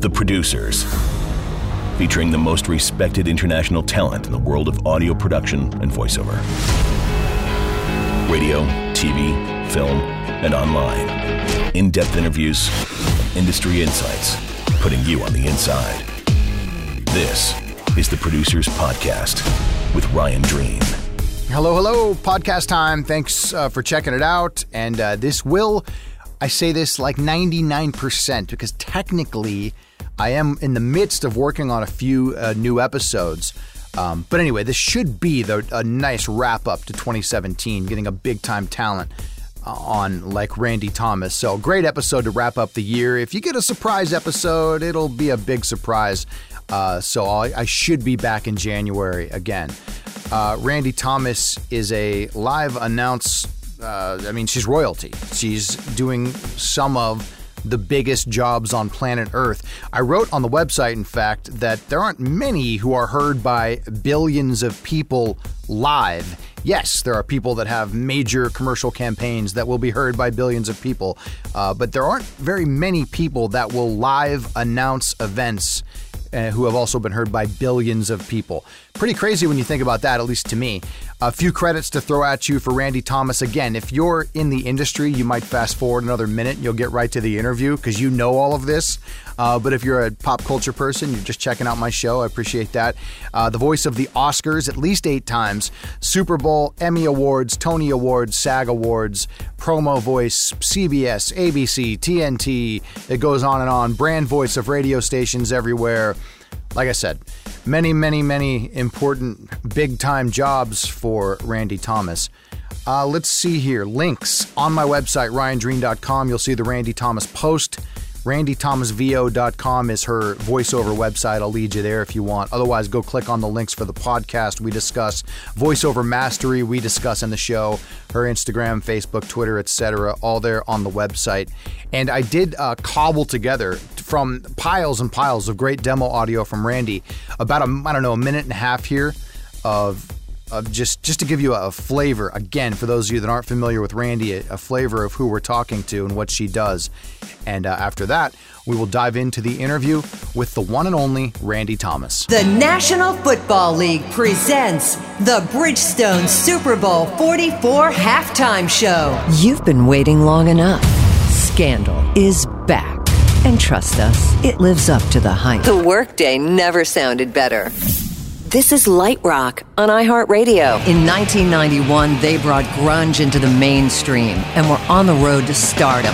The Producers, featuring the most respected international talent in the world of audio production and voiceover. Radio, TV, film, and online. In-depth interviews, industry insights, putting you on the inside. This is The Producers Podcast with Ryan Dreen. Hello, podcast time. Thanks for checking it out. And I say this like 99% because technically I am in the midst of working on a few new episodes. But anyway, this should be a nice wrap up to 2017, getting a big time talent on like Randy Thomas. So great episode to wrap up the year. If you get a surprise episode, it'll be a big surprise. So I should be back in January again. Randy Thomas is a live she's royalty. She's doing some of the biggest jobs on planet Earth. I wrote on the website, in fact, that there aren't many who are heard by billions of people live. Yes, there are people that have major commercial campaigns that will be heard by billions of people, but there aren't very many people that will live announce events who have also been heard by billions of people. Pretty crazy when you think about that, at least to me. A few credits to throw at you for Randy Thomas. Again, if you're in the industry, you might fast forward another minute and you'll get right to the interview because you know all of this. But if you're a pop culture person, you're just checking out my show, I appreciate that. The voice of the Oscars at least 8 times, Super Bowl, Emmy Awards, Tony Awards, SAG Awards, promo voice, CBS, ABC, TNT, it goes on and on. Brand voice of radio stations everywhere. Like I said, many, many, many important big-time jobs for Randy Thomas. Let's see here. Links on my website, ryandreen.com. You'll see the Randy Thomas post. RandyThomasVO.com is her voiceover website. I'll lead you there if you want. Otherwise, go click on the links for the podcast we discuss. Voiceover mastery we discuss in the show. Her Instagram, Facebook, Twitter, etc. All there on the website. And I did cobble together from piles and piles of great demo audio from Randy about a minute and a half here of just to give you a flavor, again, for those of you that aren't familiar with Randy, a flavor of who we're talking to and what she does. And after that, we will dive into the interview with the one and only Randy Thomas. The National Football League presents the Bridgestone Super Bowl 44 halftime show. You've been waiting long enough. Scandal is back. And trust us, it lives up to the hype. The workday never sounded better. This is Light Rock on iHeartRadio. In 1991, they brought grunge into the mainstream and were on the road to stardom.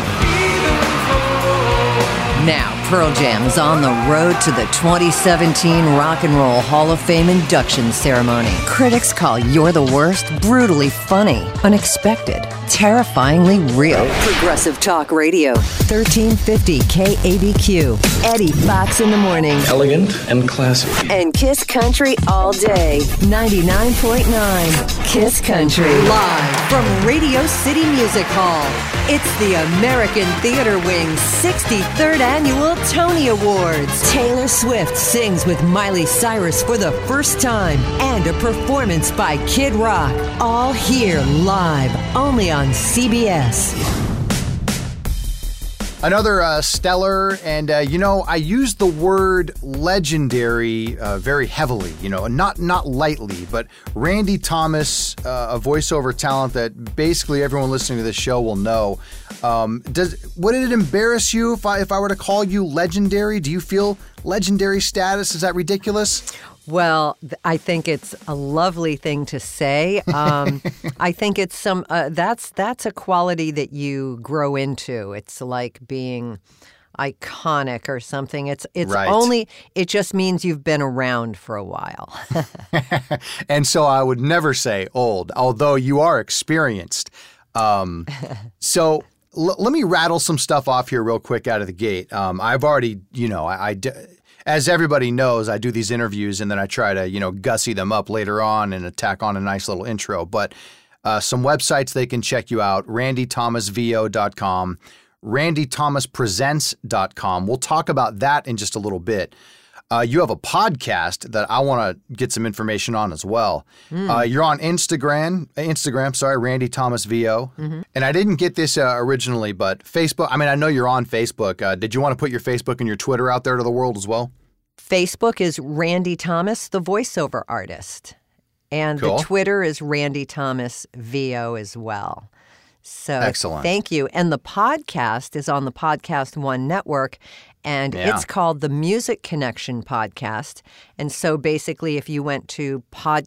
Now, Pearl Jam's on the road to the 2017 Rock and Roll Hall of Fame induction ceremony. Critics call You're the Worst brutally funny, unexpected, terrifyingly real. Progressive Talk Radio, 1350 KABQ. Eddie Fox in the morning. Elegant and classy. And Kiss Country all day, 99.9 Kiss Country. Live from Radio City Music Hall, it's the American Theater Wing's 63rd Annual Tony Awards. Taylor Swift sings with Miley Cyrus for the first time, and a performance by Kid Rock. All here live, only on CBS. Another stellar, and I use the word legendary very heavily, not lightly, but Randy Thomas, a voiceover talent that basically everyone listening to this show will know. Would it embarrass you if I were to call you legendary? Do you feel legendary status? Is that ridiculous? Well, I think it's a lovely thing to say. I think it's that's a quality that you grow into. It's like being iconic or something. It's right. Only, it just means you've been around for a while. And so I would never say old, although you are experienced. So let me rattle some stuff off here real quick out of the gate. I've already, as everybody knows, I do these interviews and then I try to, gussy them up later on and tack on a nice little intro. But some websites they can check you out, RandyThomasVO.com, RandyThomasPresents.com. We'll talk about that in just a little bit. You have a podcast that I want to get some information on as well. You're on Instagram, Randy Thomas VO. And I didn't get this originally, but Facebook, I mean, I know you're on Facebook. Did you want to put your Facebook and your Twitter out there to the world as well? Facebook is Randy Thomas, the voiceover artist. And Cool. the Twitter is Randy Thomas VO as well. So Excellent. Thank you. And the podcast is on the Podcast One network, and it's called the Music Connection Podcast. And so basically, if you went to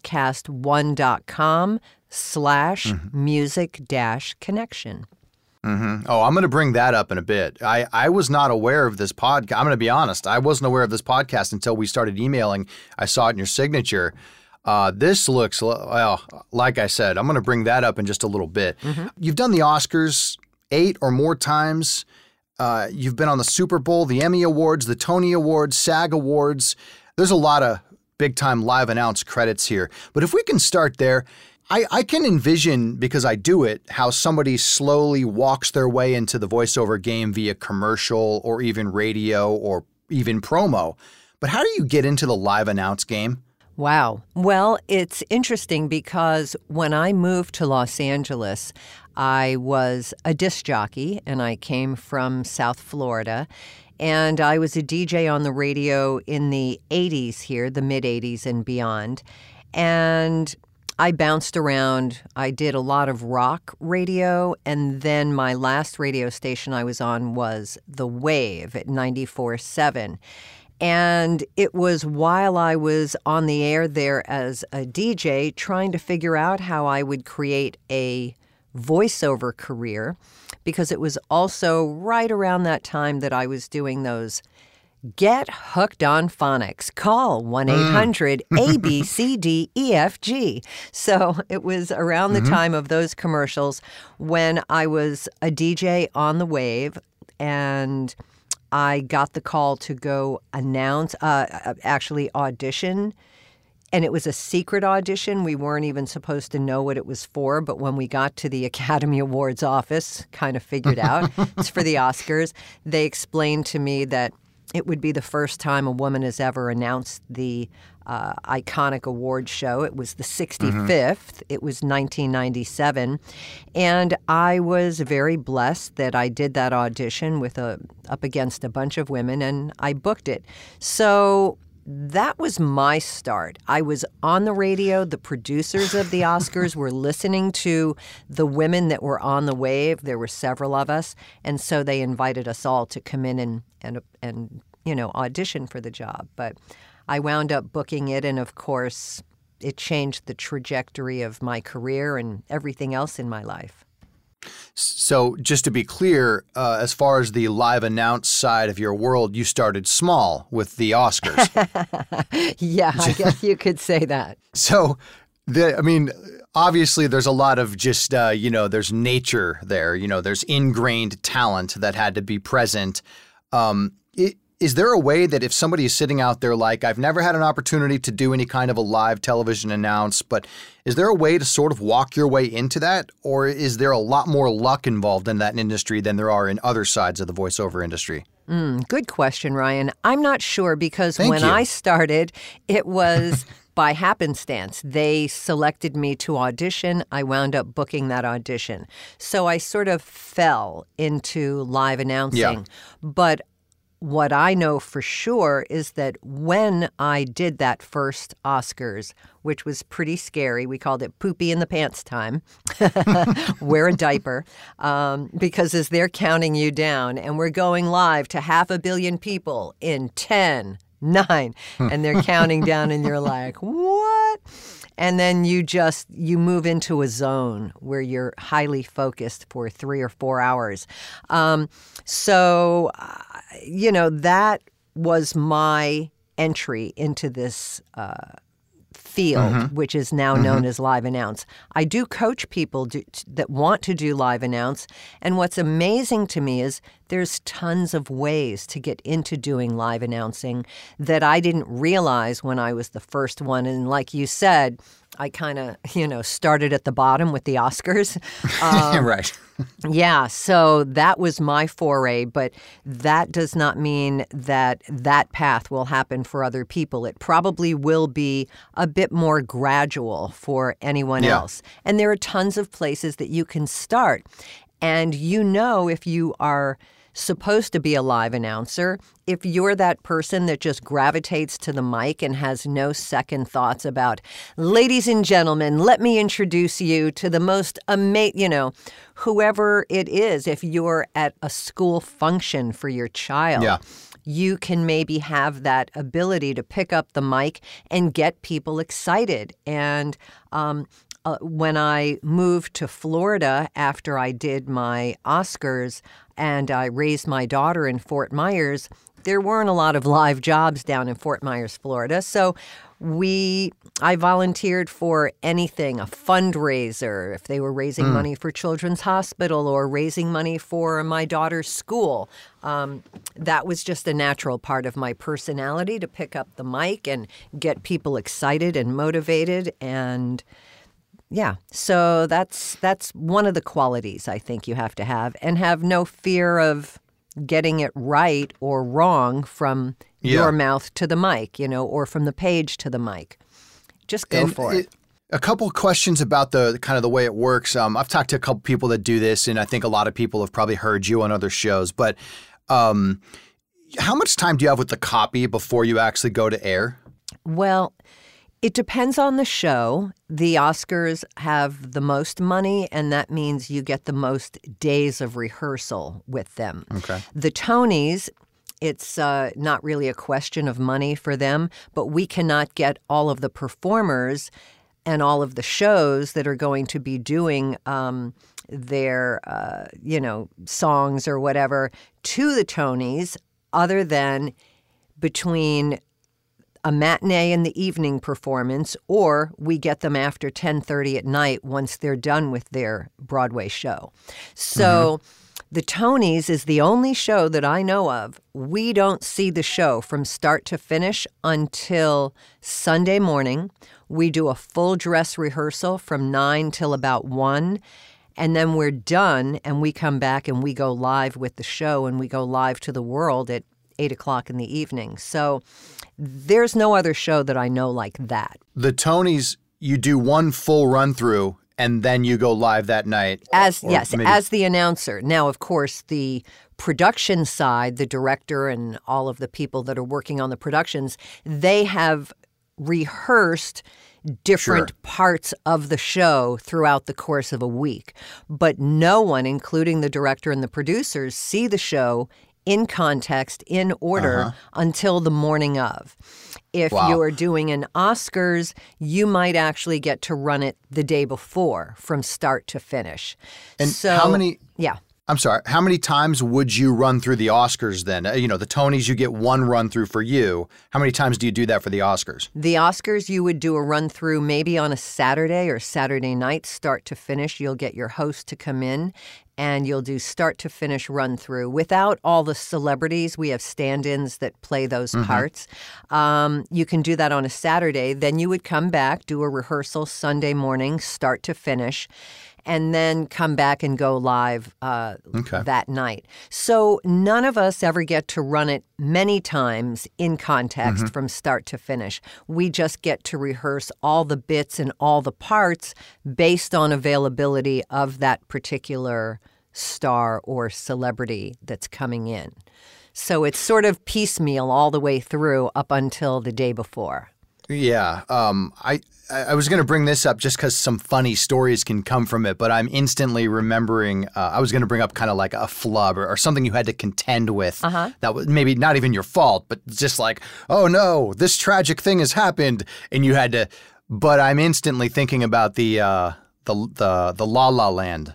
podcastone.com/music-connection. Oh, I'm going to bring that up in a bit. I was not aware of this podcast. I'm going to be honest. I wasn't aware of this podcast until we started emailing. I saw it in your signature. This looks, well, like I said, I'm going to bring that up in just a little bit. You've done the Oscars 8 or more times. You've been on the Super Bowl, the Emmy Awards, the Tony Awards, SAG Awards. There's a lot of big-time live announce credits here. But if we can start there, I can envision, because I do it, how somebody slowly walks their way into the voiceover game via commercial or even radio or even promo. But how do you get into the live announce game? Wow. Well, it's interesting because when I moved to Los Angeles, I was a disc jockey and I came from South Florida. And I was a DJ on the radio in the 80s here, the mid-80s and beyond. And I bounced around. I did a lot of rock radio. And then my last radio station I was on was The Wave at 94.7. And it was while I was on the air there as a DJ trying to figure out how I would create a voiceover career, because it was also right around that time that I was doing those Get Hooked on Phonics. Call 1-800-ABCDEFG. So it was around the time of those commercials when I was a DJ on The Wave, and I got the call to go announce, actually audition. And it was a secret audition. We weren't even supposed to know what it was for. But when we got to the Academy Awards office, kind of figured out it's for the Oscars, they explained to me that it would be the first time a woman has ever announced the iconic award show. It was the 65th. It was 1997. And I was very blessed that I did that audition with up against a bunch of women, and I booked it. So that was my start. I was on the radio. The producers of the Oscars were listening to the women that were on The Wave. There were several of us. And so they invited us all to come in and audition for the job. But I wound up booking it, and of course, it changed the trajectory of my career and everything else in my life. So just to be clear, as far as the live announce side of your world, you started small with the Oscars. Yeah, I guess you could say that. So, obviously there's a lot of just, there's nature there. There's ingrained talent that had to be present. Is there a way that if somebody is sitting out there like, I've never had an opportunity to do any kind of a live television announce, but is there a way to sort of walk your way into that? Or is there a lot more luck involved in that industry than there are in other sides of the voiceover industry? Good question, Ryan. I'm not sure, because Thank when you. I started, it was by happenstance. They selected me to audition. I wound up booking that audition. So I sort of fell into live announcing. Yeah. But what I know for sure is that when I did that first Oscars, which was pretty scary, we called it poopy in the pants time, wear a diaper, because as they're counting you down and we're going live to 500 million people in 10, 9, and they're counting down and you're like, what? And then you move into a zone where you're highly focused for 3 or 4 hours. That was my entry into this field, which is now known as live announce. I do coach people that want to do live announce. And what's amazing to me is there's tons of ways to get into doing live announcing that I didn't realize when I was the first one. And like you said, I kind of, started at the bottom with the Oscars. Right. Yeah, so that was my foray, but that does not mean that that path will happen for other people. It probably will be a bit more gradual for anyone else. And there are tons of places that you can start. And if you are supposed to be a live announcer, if you're that person that just gravitates to the mic and has no second thoughts about, ladies and gentlemen, let me introduce you to the most amazing, whoever it is, if you're at a school function for your child, you can maybe have that ability to pick up the mic and get people excited. And when I moved to Florida after I did my Oscars and I raised my daughter in Fort Myers, there weren't a lot of live jobs down in Fort Myers, Florida. So I volunteered for anything, a fundraiser, if they were raising money for Children's Hospital or raising money for my daughter's school. That was just a natural part of my personality to pick up the mic and get people excited and motivated. And yeah, so that's one of the qualities I think you have to have, and have no fear of getting it right or wrong from your mouth to the mic, or from the page to the mic. Just go for it. A couple questions about the kind of the way it works. I've talked to a couple people that do this, and I think a lot of people have probably heard you on other shows. But how much time do you have with the copy before you actually go to air? Well, it depends on the show. The Oscars have the most money, and that means you get the most days of rehearsal with them. Okay. The Tonys, it's not really a question of money for them, but we cannot get all of the performers and all of the shows that are going to be doing their, songs or whatever to the Tonys other than between a matinee and the evening performance, or we get them after 10:30 at night once they're done with their Broadway show. So the Tonys is the only show that I know of. We don't see the show from start to finish until Sunday morning. We do a full dress rehearsal from 9 till about 1. And then we're done, and we come back and we go live with the show, and we go live to the world at 8 o'clock in the evening. So there's no other show that I know like that. The Tonys, you do one full run through and then you go live that night. As the announcer. Now, of course, the production side, the director and all of the people that are working on the productions, they have rehearsed different parts of the show throughout the course of a week. But no one, including the director and the producers, see the show in context, in order, until the morning of. If you're doing an Oscars, you might actually get to run it the day before from start to finish. And how many... Yeah. I'm sorry. How many times would you run through the Oscars then? The Tonys, you get one run through for you. How many times do you do that for the Oscars? The Oscars, you would do a run through maybe on a Saturday or Saturday night, start to finish. You'll get your host to come in and you'll do start to finish run through without all the celebrities. We have stand-ins that play those parts. You can do that on a Saturday. Then you would come back, do a rehearsal Sunday morning, start to finish, and then come back and go live that night. So none of us ever get to run it many times in context from start to finish. We just get to rehearse all the bits and all the parts based on availability of that particular star or celebrity that's coming in. So it's sort of piecemeal all the way through up until the day before. Yeah. I was going to bring this up just because some funny stories can come from it, but I'm instantly remembering I was going to bring up kind of like a flub or something you had to contend with that was maybe not even your fault, but just like, oh no, this tragic thing has happened, and you had to. But I'm instantly thinking about the La La Land.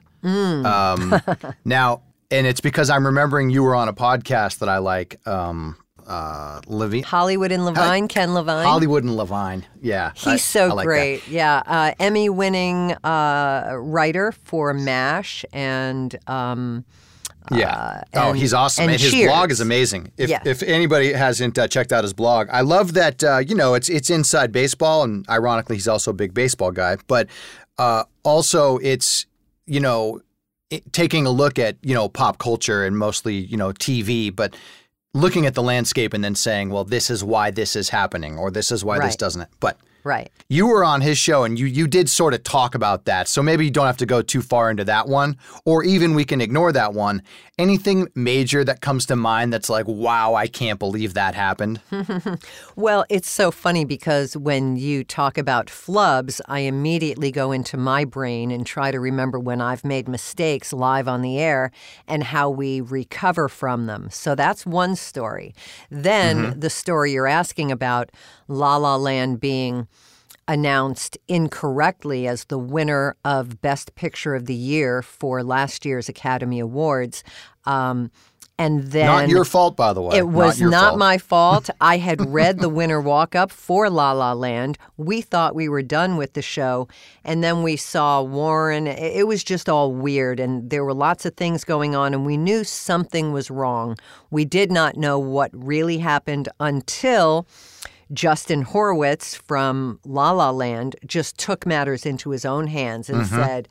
Now, and it's because I'm remembering you were on a podcast that I like. Hollywood and Levine, Ken Levine. Hollywood and Levine, yeah. He's so like great. That. Yeah, Emmy-winning writer for MASH and Yeah. He's awesome. And his Cheers. blog is amazing. If anybody hasn't checked out his blog, I love that, it's inside baseball. And ironically, he's also a big baseball guy. But also it's, taking a look at, pop culture and mostly, TV, but looking at the landscape and then saying, well, this is why this is happening or this is why this doesn't. But you were on his show and you did sort of talk about that. So maybe you don't have to go too far into that one, or even we can ignore that one. Anything major that comes to mind that's like, wow, I can't believe that happened? Well, it's so funny because when you talk about flubs, I immediately go into my brain and try to remember when I've made mistakes live on the air and how we recover from them. So that's one story. Then the story you're asking about, La La Land being announced incorrectly as the winner of Best Picture of the Year for last year's Academy Awards. And then not your fault, by the way. It was not my fault. I had read the winner walk-up for La La Land. We thought we were done with the show. And then we saw Warren. It was just all weird. And there were lots of things going on. And we knew something was wrong. We did not know what really happened until Justin Horwitz from La La Land just took matters into his own hands and said,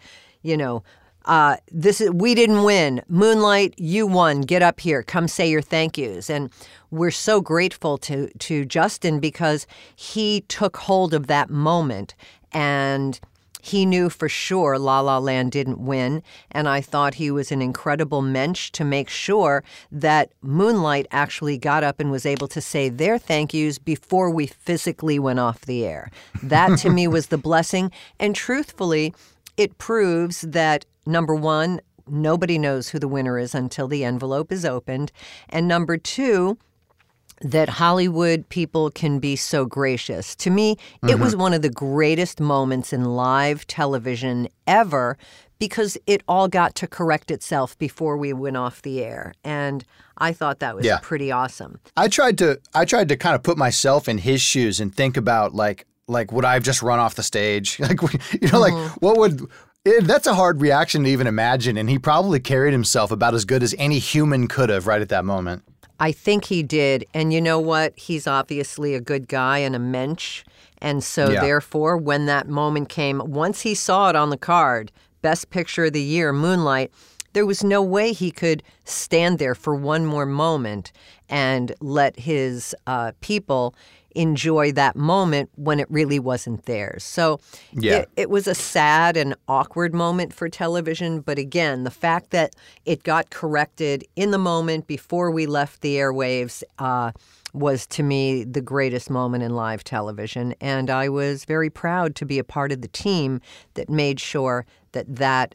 we didn't win. Moonlight, you won. Get up here. Come say your thank yous. And we're so grateful to Justin because he took hold of that moment and he knew for sure La La Land didn't win, and I thought he was an incredible mensch to make sure that Moonlight actually got up and was able to say their thank yous before we physically went off the air. That, to me, was the blessing, and truthfully, it proves that, number one, nobody knows who the winner is until the envelope is opened, and number two, that Hollywood people can be so gracious. To me, it was one of the greatest moments in live television ever because it all got to correct itself before we went off the air. And I thought that was pretty awesome. I tried to kind of put myself in his shoes and think about like would I have just run off the stage? What would... That's a hard reaction to even imagine. And he probably carried himself about as good as any human could have right at that moment. I think he did. And you know what? He's obviously a good guy and a mensch. And so therefore, when that moment came, once he saw it on the card, Best Picture of the Year, Moonlight, there was no way he could stand there for one more moment and let his people enjoy that moment when it really wasn't theirs. So it was a sad and awkward moment for television. But again, the fact that it got corrected in the moment before we left the airwaves was, to me, the greatest moment in live television. And I was very proud to be a part of the team that made sure that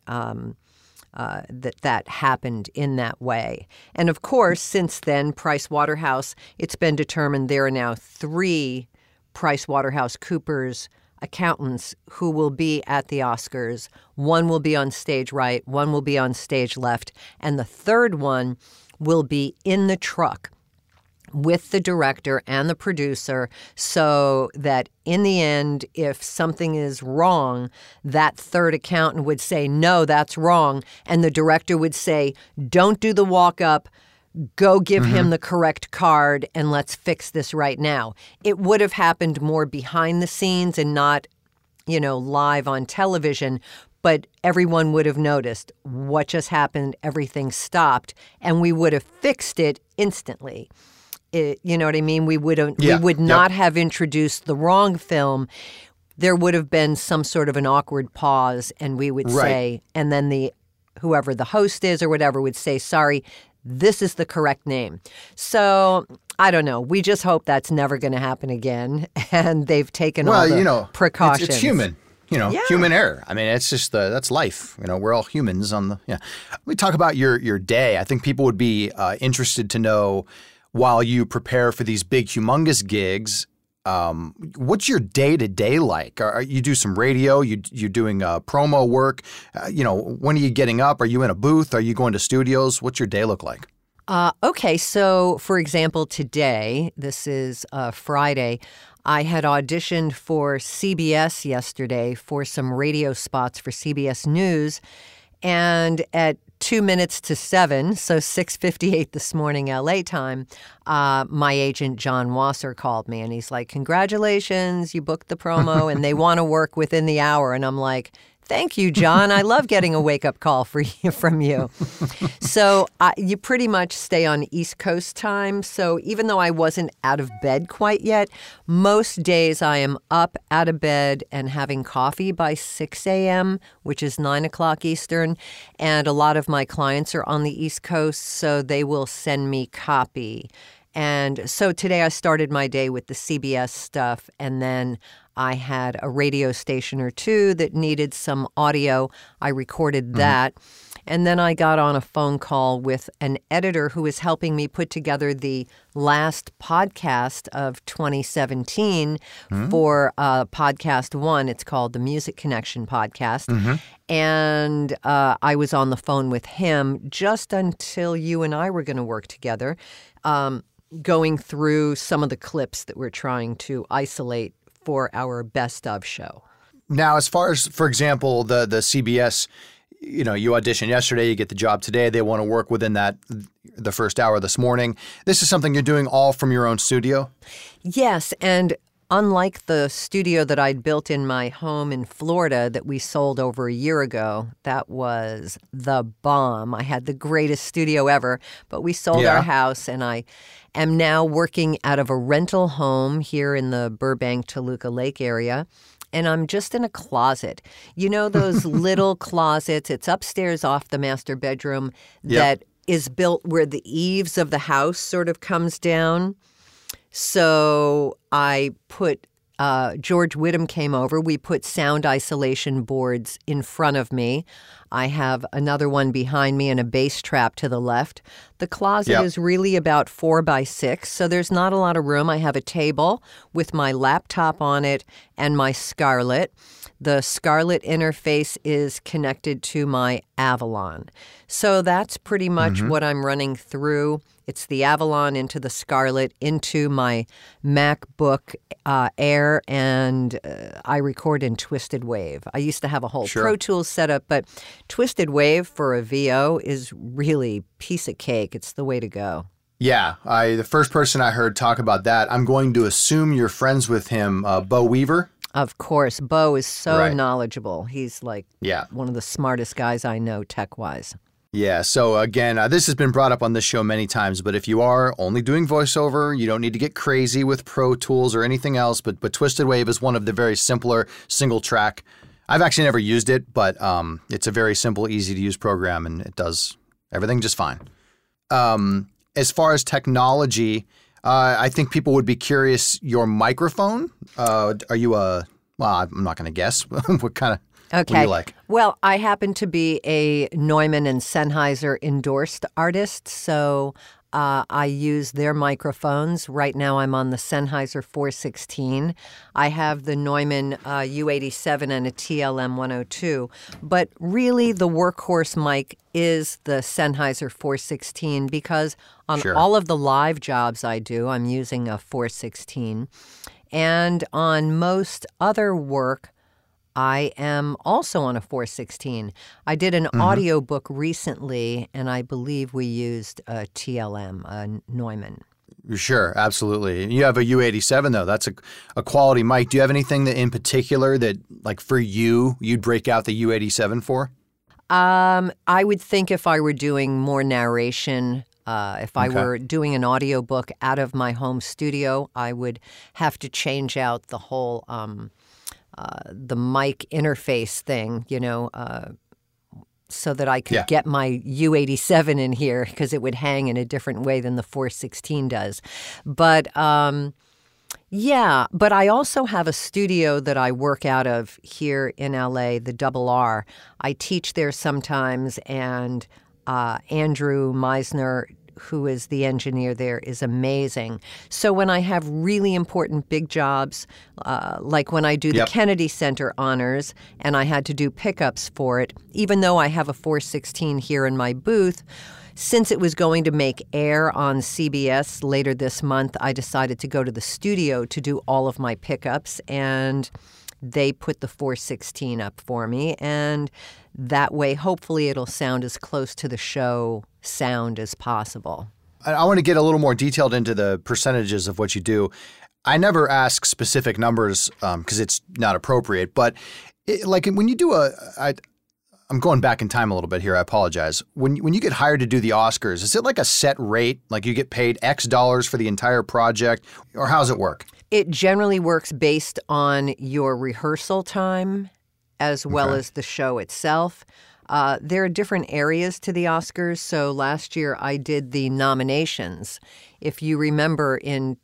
happened in that way. And of course, since then, Price Waterhouse, it's been determined there are now 3 Price WaterhouseCoopers accountants who will be at the Oscars. One will be on stage right, one will be on stage left, and the third one will be in the truck with the director and the producer, so that in the end, if something is wrong, that third accountant would say, no, that's wrong. And the director would say, don't do the walk up, go give him the correct card and let's fix this right now. It would have happened more behind the scenes and not, live on television. But everyone would have noticed what just happened, everything stopped, and we would have fixed it instantly. You know what I mean? We would not have introduced the wrong film. There would have been some sort of an awkward pause, and we would say, and then whoever the host is or whatever would say, sorry, this is the correct name. So I don't know. We just hope that's never going to happen again, and they've taken all the precautions. It's human. Human error. I mean, it's just that's life. We're all humans Let me talk about your day. I think people would be interested to know, while you prepare for these big, humongous gigs, what's your day-to-day like? You do some radio? You're doing promo work? When are you getting up? Are you in a booth? Are you going to studios? What's your day look like? Okay, so for example, today, this is Friday, I had auditioned for CBS yesterday for some radio spots for CBS News. And at 2 minutes to 7, so 6:58 this morning LA time, my agent John Wasser called me and he's like, "Congratulations, you booked the promo and they want to work within the hour." And I'm like, "Thank you, John. I love getting a wake-up call from you." So you pretty much stay on East Coast time. So even though I wasn't out of bed quite yet, most days I am up out of bed and having coffee by 6 a.m., which is 9 o'clock Eastern. And a lot of my clients are on the East Coast, so they will send me copy. And so today I started my day with the CBS stuff, and then I had a radio station or two that needed some audio. I recorded that. And then I got on a phone call with an editor who was helping me put together the last podcast of 2017 for Podcast One. It's called the Music Connection Podcast. And I was on the phone with him just until you and I were going to work together, going through some of the clips that we're trying to isolate for our best of show. Now, as far as, for example, the CBS, you auditioned yesterday, you get the job today, they want to work within the first hour this morning. This is something you're doing all from your own studio? Yes, and unlike the studio that I'd built in my home in Florida that we sold over a year ago, that was the bomb. I had the greatest studio ever, but we sold our house, and I am now working out of a rental home here in the Burbank, Toluca Lake area. And I'm just in a closet. You know those little closets? It's upstairs off the master bedroom that is built where the eaves of the house sort of comes down. So I put, George Whittam came over. We put sound isolation boards in front of me. I have another one behind me and a bass trap to the left. The closet is really about 4 by 6, so there's not a lot of room. I have a table with my laptop on it and my Scarlett. The Scarlett interface is connected to my Avalon. So that's pretty much what I'm running through. It's the Avalon into the Scarlett, into my MacBook Air, and I record in Twisted Wave. I used to have a whole Pro Tools setup, but Twisted Wave for a VO is really piece of cake. It's the way to go. Yeah, the first person I heard talk about that, I'm going to assume you're friends with him, Bo Weaver. Of course. Bo is so knowledgeable. He's like one of the smartest guys I know tech-wise. Yeah, so again, this has been brought up on this show many times, but if you are only doing voiceover, you don't need to get crazy with Pro Tools or anything else, but Twisted Wave is one of the very simpler single track. I've actually never used it, but it's a very simple, easy to use program, and it does everything just fine. As far as technology, I think people would be curious, your microphone, are you well, I'm not going to guess. What kind of... What do you like? Well, I happen to be a Neumann and Sennheiser endorsed artist, so I use their microphones. Right now I'm on the Sennheiser 416. I have the Neumann U87 and a TLM 102. But really the workhorse mic is the Sennheiser 416 because on all of the live jobs I do, I'm using a 416. And on most other work, I am also on a 416. I did an audiobook recently, and I believe we used a TLM, a Neumann. Sure, absolutely. You have a U87, though. That's a quality mic. Do you have anything that in particular that, like for you, you'd break out the U87 for? I would think if I were doing more narration, if I were doing an audiobook out of my home studio, I would have to change out the whole... the mic interface thing, so that I could get my U87 in here because it would hang in a different way than the 416 does. But, but I also have a studio that I work out of here in LA, the Double R. I teach there sometimes, and Andrew Meisner, who is the engineer there, is amazing. So when I have really important big jobs, like when I do the Kennedy Center honors and I had to do pickups for it, even though I have a 416 here in my booth, since it was going to make air on CBS later this month, I decided to go to the studio to do all of my pickups. And they put the 416 up for me. And that way, hopefully, it'll sound as close to the show sound as possible. I want to get a little more detailed into the percentages of what you do. I never ask specific numbers because it's not appropriate. But like when you do I'm going back in time a little bit here. I apologize. When you get hired to do the Oscars, is it like a set rate? Like you get paid X dollars for the entire project? Or how does it work? It generally works based on your rehearsal time as well as the show itself. There are different areas to the Oscars. So last year I did the nominations. If you remember in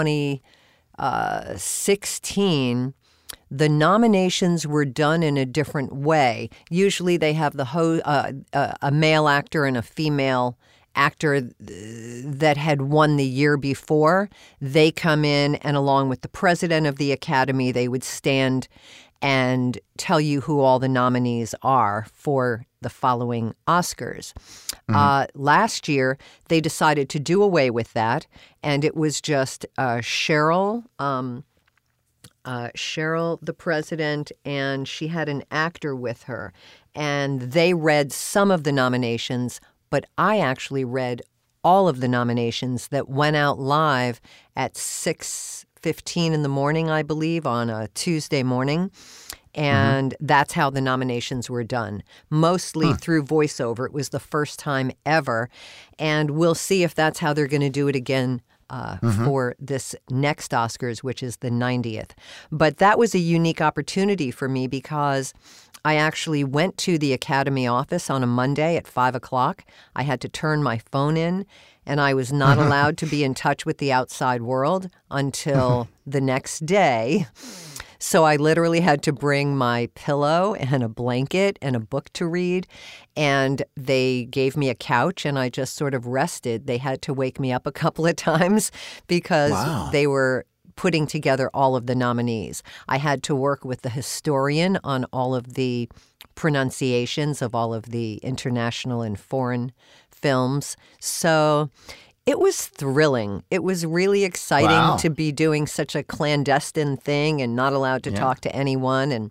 2016, the nominations were done in a different way. Usually they have a male actor and a female actor that had won the year before. They come in, and along with the president of the Academy, they would stand and tell you who all the nominees are for the following Oscars. Last year, they decided to do away with that, and it was just Cheryl, the president, and she had an actor with her. And they read some of the nominations, but I actually read all of the nominations that went out live at 6:15 in the morning, I believe, on a Tuesday morning. And that's how the nominations were done, mostly through voiceover. It was the first time ever. And we'll see if that's how they're going to do it again for this next Oscars, which is the 90th. But that was a unique opportunity for me because I actually went to the Academy office on a Monday at 5 o'clock. I had to turn my phone in, and I was not allowed to be in touch with the outside world until the next day. So I literally had to bring my pillow and a blanket and a book to read. And they gave me a couch and I just sort of rested. They had to wake me up a couple of times because they were putting together all of the nominees. I had to work with the historian on all of the pronunciations of all of the international and foreign films. So it was thrilling. It was really exciting to be doing such a clandestine thing and not allowed to talk to anyone. And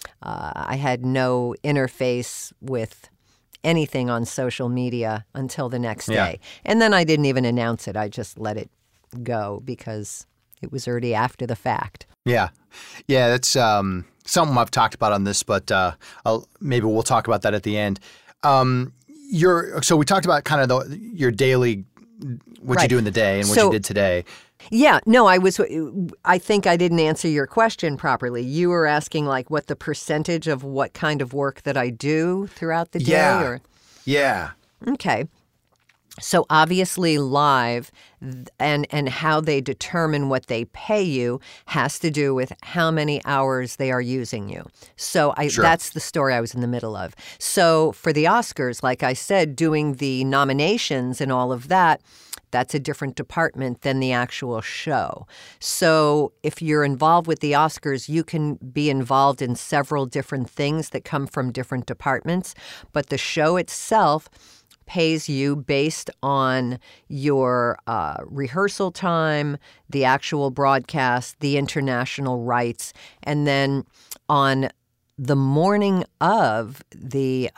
I had no interface with anything on social media until the next day. And then I didn't even announce it. I just let it go because it was already after the fact. Yeah. Yeah, that's something I've talked about on this, but maybe we'll talk about that at the end. So we talked about kind of your daily what you do in the day and what you did today. Yeah, no, I think I didn't answer your question properly. You were asking like what the percentage of what kind of work that I do throughout the day? Yeah. Okay. So obviously live and how they determine what they pay you has to do with how many hours they are using you. So that's the story I was in the middle of. So for the Oscars, like I said, doing the nominations and all of that, that's a different department than the actual show. So if you're involved with the Oscars, you can be involved in several different things that come from different departments. But the show itself pays you based on your rehearsal time, the actual broadcast, the international rights, and then on the morning of the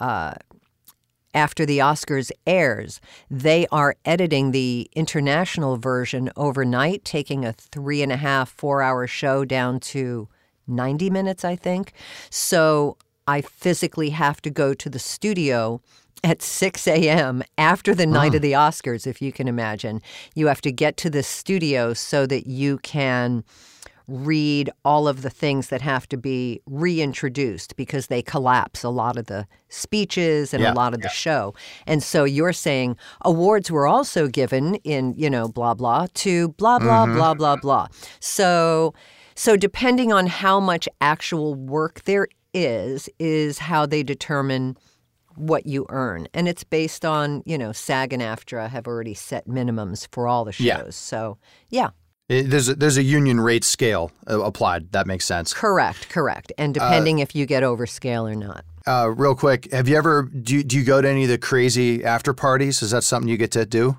after the Oscars airs, they are editing the international version overnight, taking a 3.5, 4-hour show down to 90 minutes, I think. So I physically have to go to the studio at 6 a.m. after the night of the Oscars, if you can imagine. You have to get to the studio so that you can read all of the things that have to be reintroduced because they collapse a lot of the speeches and a lot of the show. And so you're saying awards were also given in, blah, blah, to blah, blah, blah, blah, blah. So depending on how much actual work there is how they determine what you earn. And it's based on, SAG and AFTRA have already set minimums for all the shows. Yeah. So, yeah. There's a union rate scale applied. That makes sense. Correct. And depending if you get over scale or not. Real quick, have you ever, do you go to any of the crazy after parties? Is that something you get to do?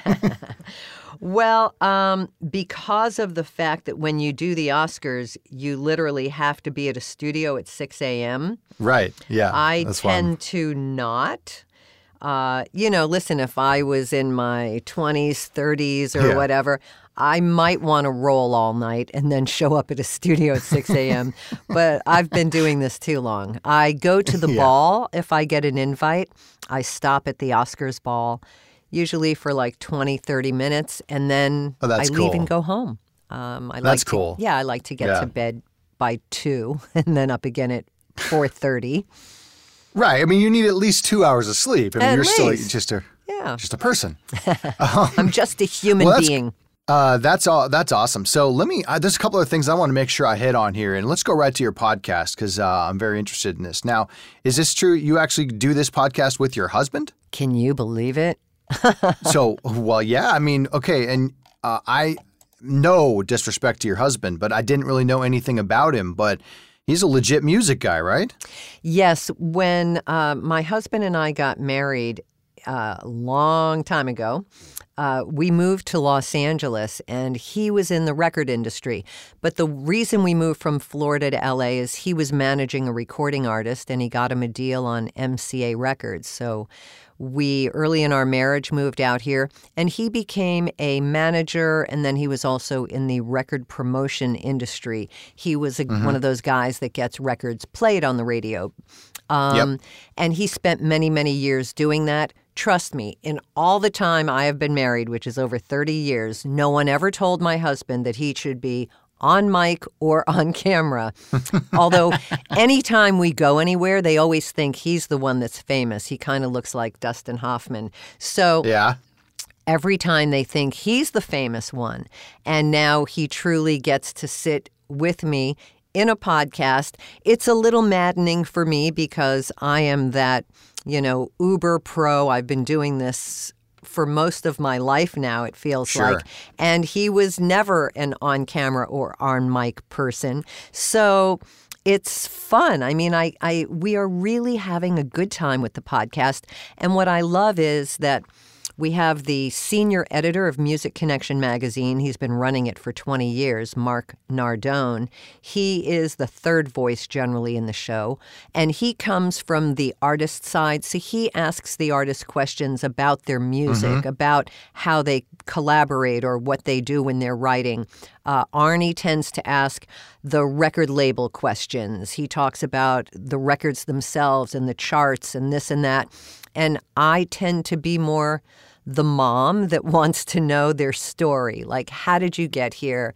Well, because of the fact that when you do the Oscars, you literally have to be at a studio at 6 a.m. Right. Yeah. I tend to not. Listen, if I was in my 20s, 30s, or whatever, I might want to roll all night and then show up at a studio at 6 a.m. But I've been doing this too long. I go to the ball if I get an invite. I stop at the Oscars ball, usually for like 20, 30 minutes, and then I leave and go home. That's cool. I like to get to bed by 2 and then up again at 4:30. Right. I mean, you need at least 2 hours of sleep. I mean, you're still just a person. I'm just a human being. That's awesome. So there's a couple of things I want to make sure I hit on here, and let's go right to your podcast because I'm very interested in this. Now, is this true? You actually do this podcast with your husband? Can you believe it? I mean, okay. And I no disrespect to your husband, but I didn't really know anything about him, but he's a legit music guy, right? Yes. When my husband and I got married a long time ago, we moved to Los Angeles, and he was in the record industry. But the reason we moved from Florida to L.A. is he was managing a recording artist, and he got him a deal on MCA Records. So we, early in our marriage, moved out here, and he became a manager, and then he was also in the record promotion industry. He was one of those guys that gets records played on the radio. And he spent many, many years doing that. Trust me, in all the time I have been married, which is over 30 years, no one ever told my husband that he should be on mic or on camera. Although anytime we go anywhere, they always think he's the one that's famous. He kind of looks like Dustin Hoffman. So every time they think he's the famous one, and now he truly gets to sit with me in a podcast, it's a little maddening for me because I am that, uber pro. I've been doing this for most of my life now, it feels like. And he was never an on-camera or on-mic person. So it's fun. I mean, we are really having a good time with the podcast. And what I love is that we have the senior editor of Music Connection magazine. He's been running it for 20 years, Mark Nardone. He is the third voice generally in the show, and he comes from the artist side. So he asks the artist questions about their music, about how they collaborate or what they do when they're writing. Arnie tends to ask the record label questions. He talks about the records themselves and the charts and this and that. And I tend to be more the mom that wants to know their story. Like, how did you get here?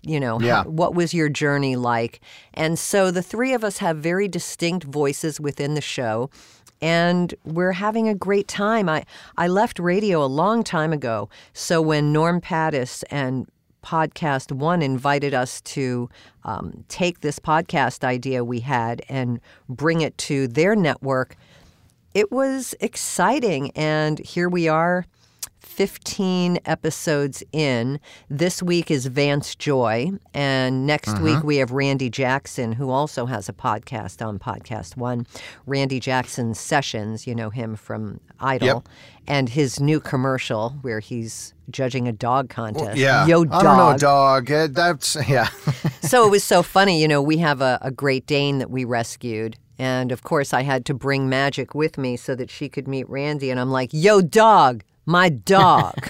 What was your journey like? And so the three of us have very distinct voices within the show, and we're having a great time. I left radio a long time ago. So when Norm Pattis and Podcast One invited us to take this podcast idea we had and bring it to their network, it was exciting, and here we are, 15 episodes in. This week is Vance Joy, and next week we have Randy Jackson, who also has a podcast on Podcast One, Randy Jackson Sessions, you know him from Idol, and his new commercial where he's judging a dog contest. Yo, dog. I don't know, dog. So it was so funny. We have a Great Dane that we rescued. And, of course, I had to bring Magic with me so that she could meet Randy. And I'm like, yo, dog, my dog.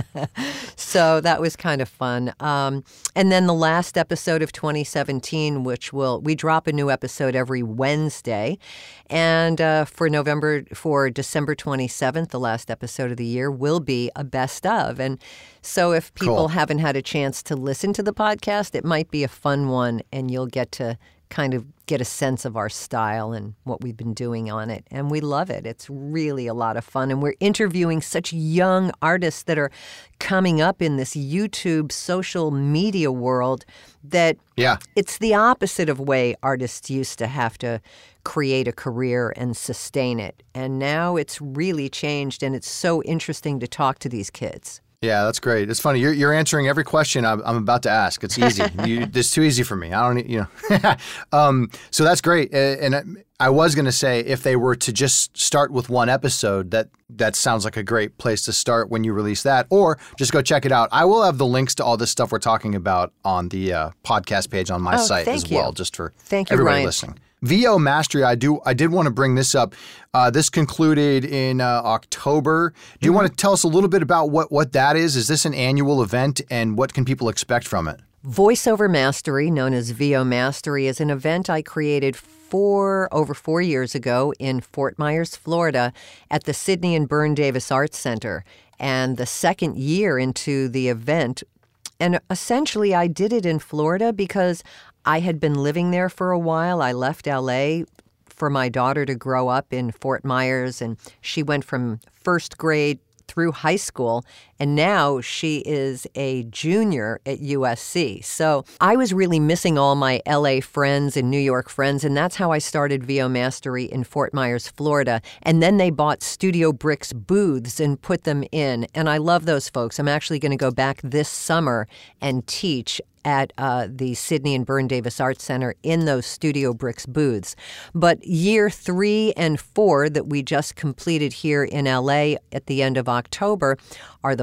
So that was kind of fun. And then the last episode of 2017, we drop a new episode every Wednesday. And for December 27th, the last episode of the year, will be a best of. And so if people haven't had a chance to listen to the podcast, it might be a fun one, and you'll get to kind of get a sense of our style and what we've been doing on it. And we love it. It's really a lot of fun. And we're interviewing such young artists that are coming up in this YouTube social media world that it's the opposite of way artists used to have to create a career and sustain it. And now it's really changed, and it's so interesting to talk to these kids. Yeah, that's great. It's funny. You're answering every question I'm about to ask. It's easy. It's too easy for me. I don't, so that's great. And I was going to say, if they were to just start with one episode, that sounds like a great place to start when you release that, or just go check it out. I will have the links to all this stuff we're talking about on the podcast page on my site as well, just for everybody Ryan. listening. VO Mastery, I did want to bring this up. This concluded in October. Do you want to tell us a little bit about what that is? Is this an annual event, and what can people expect from it? Voiceover Mastery, known as VO Mastery, is an event I created over 4 years ago in Fort Myers, Florida, at the Sidney and Byrne Davis Arts Center. And the second year into the event, and essentially I did it in Florida because I had been living there for a while. I left L.A. for my daughter to grow up in Fort Myers, and she went from first grade through high school, and now she is a junior at USC. So I was really missing all my LA friends and New York friends, and that's how I started VO Mastery in Fort Myers, Florida. And then they bought Studio Bricks booths and put them in, and I love those folks. I'm actually going to go back this summer and teach at the Sidney and Byrne Davis Arts Center in those Studio Bricks booths. But year 3 and 4 that we just completed here in LA at the end of October are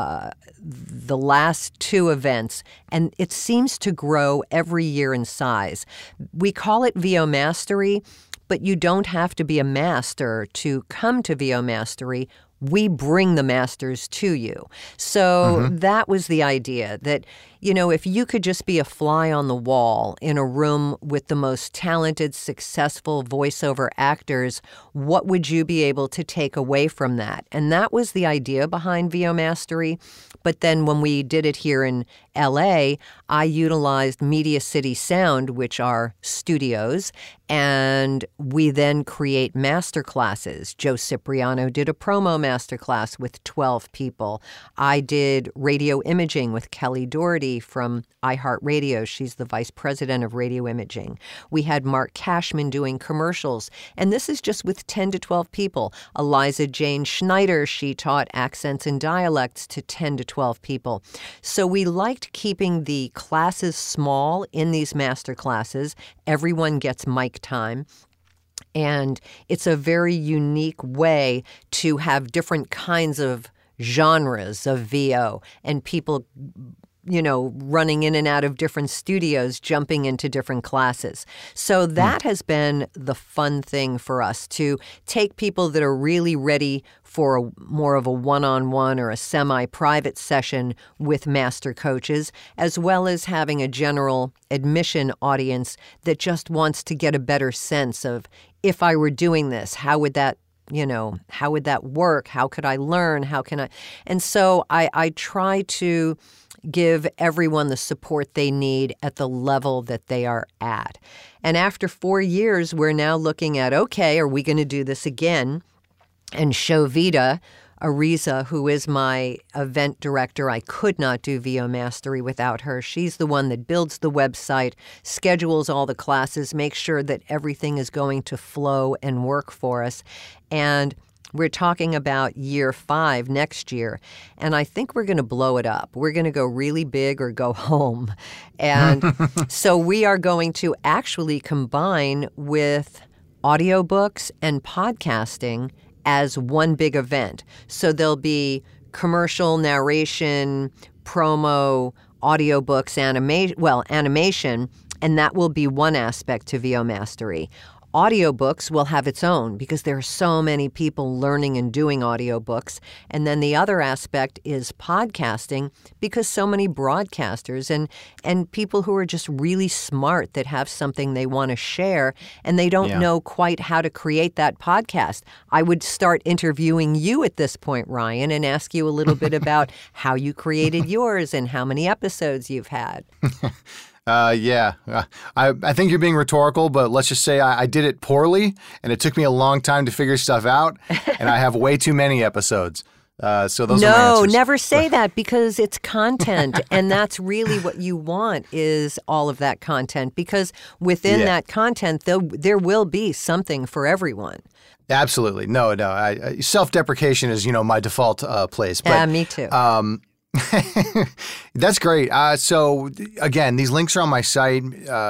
the last 2 events, and it seems to grow every year in size. We call it VO Mastery, but you don't have to be a master to come to VO Mastery. We bring the masters to you. So that was the idea, that, if you could just be a fly on the wall in a room with the most talented, successful voiceover actors, what would you be able to take away from that? And that was the idea behind VO Mastery. But then when we did it here in LA, I utilized Media City Sound, which are studios, and we then create master classes. Joe Cipriano did a promo master class with 12 people. I did radio imaging with Kelly Doherty from iHeartRadio. She's the vice president of radio imaging. We had Mark Cashman doing commercials, and this is just with 10 to 12 people. Eliza Jane Schneider, she taught accents and dialects to 10 to 12 people. So we liked keeping the classes small in these master classes. Everyone gets mic time. And it's a very unique way to have different kinds of genres of VO and people, running in and out of different studios, jumping into different classes. So that has been the fun thing for us, to take people that are really ready for more of a one-on-one or a semi-private session with master coaches, as well as having a general admission audience that just wants to get a better sense of, if I were doing this, how would that work? How could I learn? How can I? And so I try to give everyone the support they need at the level that they are at. And after 4 years, we're now looking at, okay, are we going to do this again? And Shovita Ariza, who is my event director, I could not do VO Mastery without her. She's the one that builds the website, schedules all the classes, makes sure that everything is going to flow and work for us. And we're talking about year 5 next year, and I think we're going to blow it up. We're going to go really big or go home. And so we are going to actually combine with audiobooks and podcasting as one big event. So there'll be commercial, narration, promo, audiobooks, animation, and that will be one aspect to VO Mastery. Audiobooks will have its own, because there are so many people learning and doing audiobooks. And then the other aspect is podcasting, because so many broadcasters and people who are just really smart that have something they want to share, and they don't know quite how to create that podcast. I would start interviewing you at this point, Ryan, and ask you a little bit about how you created yours and how many episodes you've had. I think you're being rhetorical, but let's just say I did it poorly, and it took me a long time to figure stuff out, and I have way too many episodes. So those are my answers. No, never say that, because it's content, and that's really what you want, is all of that content, because within that content, there will be something for everyone. Absolutely. No. Self-deprecation is, my default place. But, me too. That's great. So again, these links are on my site.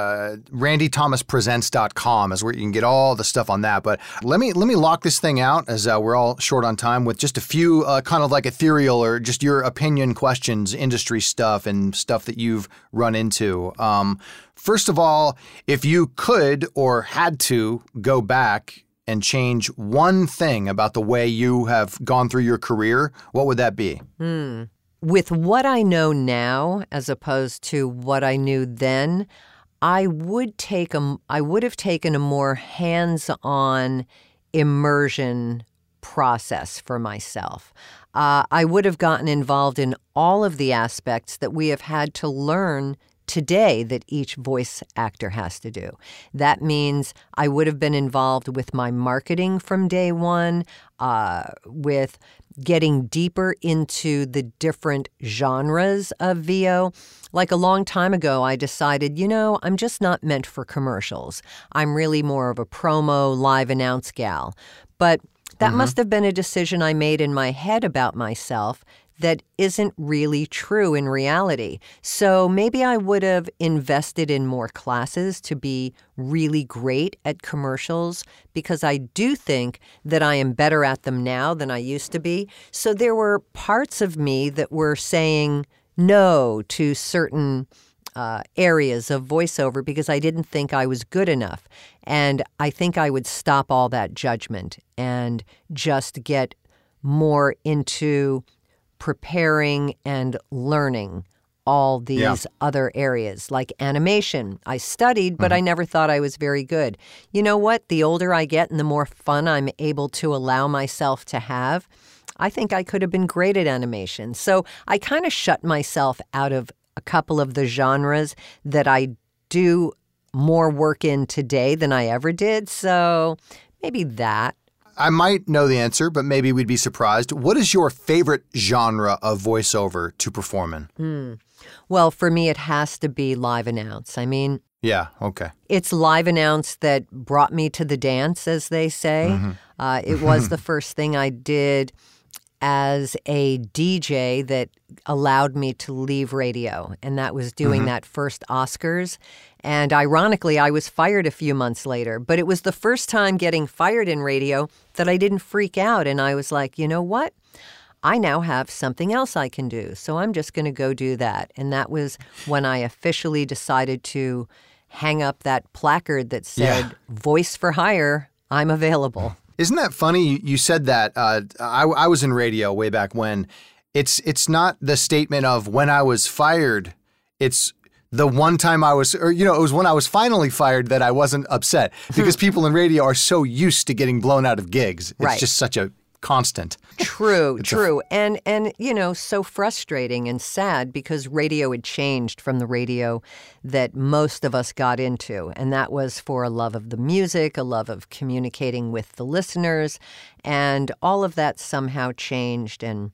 RandyThomasPresents.com is where you can get all the stuff on that. But let me lock this thing out, as we're all short on time, with just a few kind of like ethereal or just your opinion questions, industry stuff, and stuff that you've run into. First of all, if you could or had to go back and change one thing about the way you have gone through your career, what would that be? With what I know now, as opposed to what I knew then, I would have taken a more hands-on immersion process for myself. I would have gotten involved in all of the aspects that we have had to learn today that each voice actor has to do. That means I would have been involved with my marketing from day one, with getting deeper into the different genres of VO. Like a long time ago, I decided, I'm just not meant for commercials. I'm really more of a promo, live announce gal. But that must have been a decision I made in my head about myself that isn't really true in reality. So maybe I would have invested in more classes to be really great at commercials, because I do think that I am better at them now than I used to be. So there were parts of me that were saying no to certain areas of voiceover because I didn't think I was good enough. And I think I would stop all that judgment and just get more into preparing and learning all these other areas, like animation. I studied, but I never thought I was very good. You know what? The older I get and the more fun I'm able to allow myself to have, I think I could have been great at animation. So I kind of shut myself out of a couple of the genres that I do more work in today than I ever did. So maybe that. I might know the answer, but maybe we'd be surprised. What is your favorite genre of voiceover to perform in? Well, for me, it has to be live announce. I mean, yeah, okay. It's live announce that brought me to the dance, as they say. It was the first thing I did as a DJ that allowed me to leave radio, and that was doing that first Oscars. And ironically, I was fired a few months later, but it was the first time getting fired in radio that I didn't freak out. And I was like, you know what? I now have something else I can do, so I'm just going to go do that. And that was when I officially decided to hang up that placard that said, voice for hire, I'm available. Isn't that funny? You said that. I was in radio way back when. It's not the statement of when I was fired. It's the one time it was when I was finally fired that I wasn't upset, because people in radio are so used to getting blown out of gigs. It's just such a constant. True. And so frustrating and sad, because radio had changed from the radio that most of us got into. And that was for a love of the music, a love of communicating with the listeners. And all of that somehow changed. And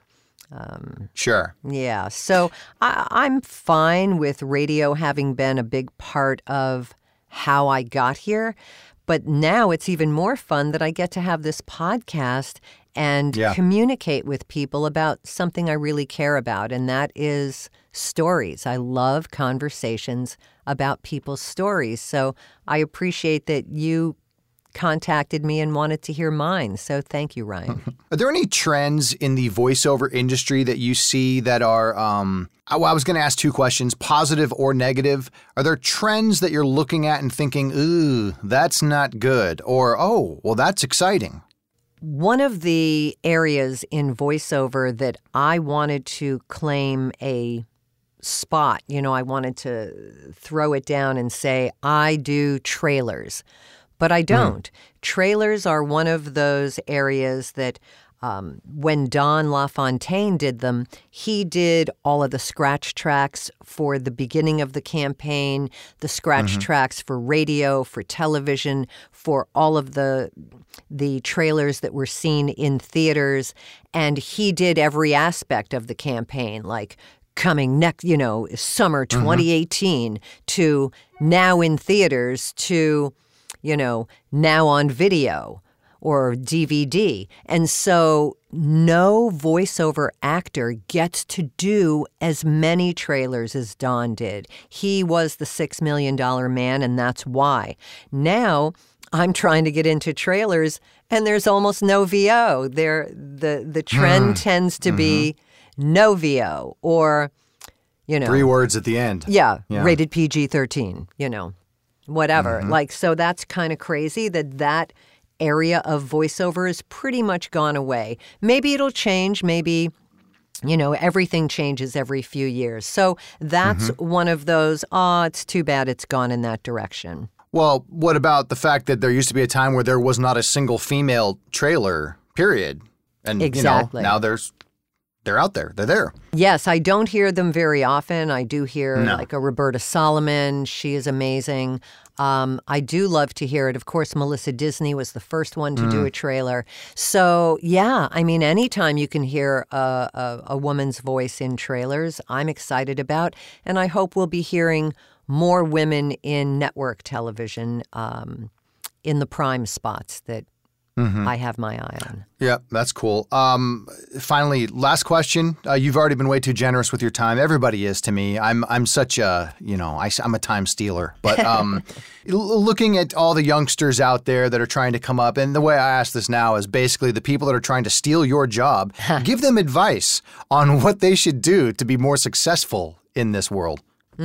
sure. Yeah. So I'm fine with radio having been a big part of how I got here. But now it's even more fun that I get to have this podcast and communicate with people about something I really care about, and that is stories. I love conversations about people's stories. So I appreciate that you contacted me and wanted to hear mine. So thank you, Ryan. Are there any trends in the voiceover industry that you see that are, I was going to ask two questions, positive or negative? Are there trends that you're looking at and thinking, ooh, that's not good? Or, oh, well, that's exciting? One of the areas in voiceover that I wanted to claim a spot, I wanted to throw it down and say, I do trailers. But I don't. Trailers are one of those areas that when Don LaFontaine did them, he did all of the scratch tracks for the beginning of the campaign, the scratch tracks for radio, for television, for all of the trailers that were seen in theaters. And he did every aspect of the campaign, like coming next, summer 2018 to now in theaters to now on video. or DVD. And so no voiceover actor gets to do as many trailers as Don did. He was the $6 million man, and that's why. Now I'm trying to get into trailers, and there's almost no VO. The trend tends to be no VO, or, 3 words at the end. Yeah. Rated PG-13, whatever. So that's kind of crazy that area of voiceover has pretty much gone away. Maybe it'll change. Maybe, everything changes every few years. So that's one of those, it's too bad it's gone in that direction. Well, what about the fact that there used to be a time where there was not a single female trailer, period? And, exactly. Now they're out there. They're there. Yes, I don't hear them very often. I do hear like a Roberta Solomon. She is amazing. I do love to hear it. Of course, Melissa Disney was the first one to do a trailer. So, anytime you can hear a woman's voice in trailers, I'm excited about. And I hope we'll be hearing more women in network television in the prime spots that I have my eye on. Yeah, that's cool. Finally, last question. You've already been way too generous with your time. Everybody is to me. I'm such a, I'm a time stealer. But looking at all the youngsters out there that are trying to come up, and the way I ask this now is basically the people that are trying to steal your job, give them advice on what they should do to be more successful in this world.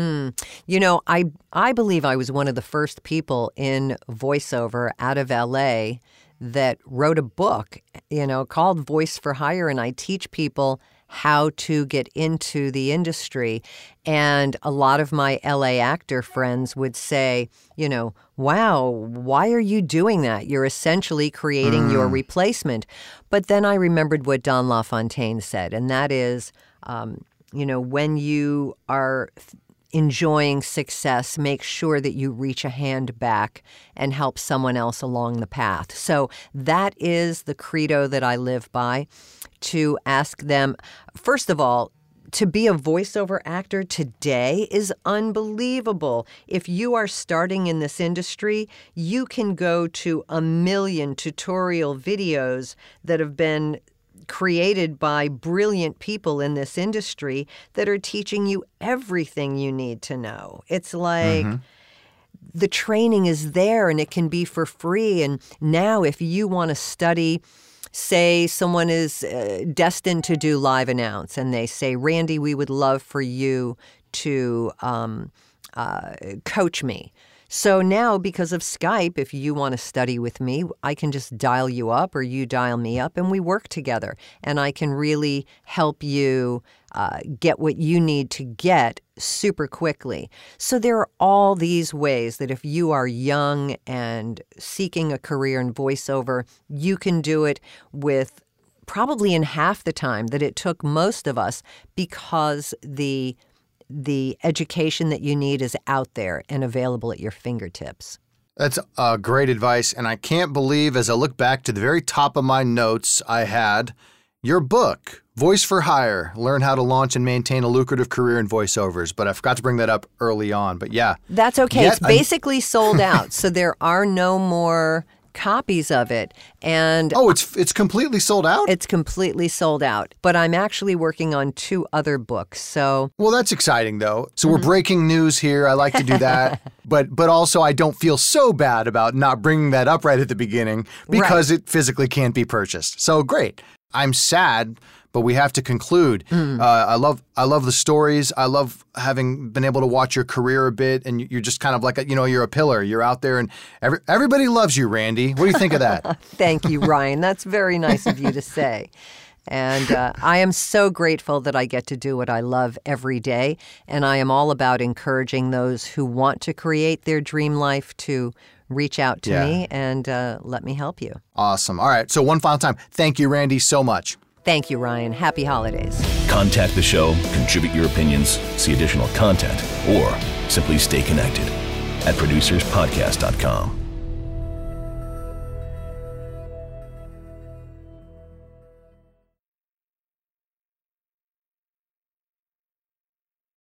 I believe I was one of the first people in voiceover out of L.A. that wrote a book, called Voice for Hire, and I teach people how to get into the industry. And a lot of my LA actor friends would say, wow, why are you doing that? You're essentially creating your replacement. But then I remembered what Don LaFontaine said, and that is, when you are enjoying success, make sure that you reach a hand back and help someone else along the path. So that is the credo that I live by, to ask them, first of all, to be a voiceover actor today is unbelievable. If you are starting in this industry, you can go to 1 million tutorial videos that have been created by brilliant people in this industry that are teaching you everything you need to know. It's like the training is there and it can be for free. And now if you want to study, say someone is destined to do live announce and they say, Randy, we would love for you to coach me. So now, because of Skype, if you want to study with me, I can just dial you up or you dial me up and we work together. And I can really help you get what you need to get super quickly. So there are all these ways that if you are young and seeking a career in voiceover, you can do it with probably in half the time that it took most of us, because the education that you need is out there and available at your fingertips. That's great advice. And I can't believe, as I look back to the very top of my notes, I had your book, Voice for Hire, Learn How to Launch and Maintain a Lucrative Career in Voiceovers. But I forgot to bring that up early on. But yeah. That's okay. It's basically sold out. So there are no more copies of it. And it's completely sold out? It's completely sold out. But I'm actually working on 2 other books. So well, that's exciting though. So we're breaking news here. I like to do that. but also I don't feel so bad about not bringing that up right at the beginning, because it physically can't be purchased. So great. I'm sad, but we have to conclude. I love the stories. I love having been able to watch your career a bit, and you're just kind of like you're a pillar. You're out there, and everybody loves you, Randy. What do you think of that? Thank you, Ryan. That's very nice of you to say. And I am so grateful that I get to do what I love every day, and I am all about encouraging those who want to create their dream life to reach out to me and let me help you. Awesome. All right. So one final time, thank you, Randy, so much. Thank you, Ryan. Happy holidays. Contact the show, contribute your opinions, see additional content, or simply stay connected at producerspodcast.com.